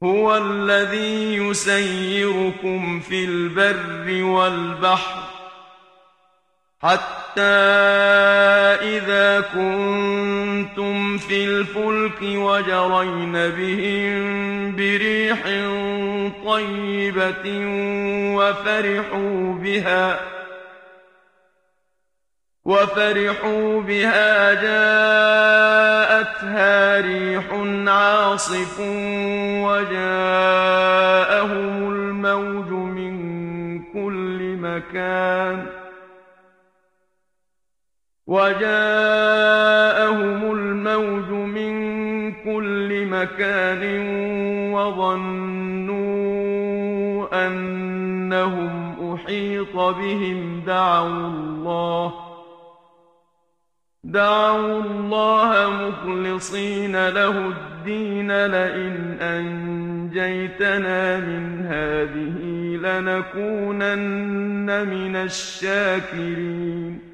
هو الذي يسيركم في البر والبحر حتى إذا كنتم في الفلك وجرين بهم بريح طيبة وفرحوا بها جاءتها ريح عاصف وجاءهم الموج من كل مكان وظنوا أنهم أحيط بهم دعوا الله مخلصين له الدين لئن أنجيتنا من هذه لنكونن من الشاكرين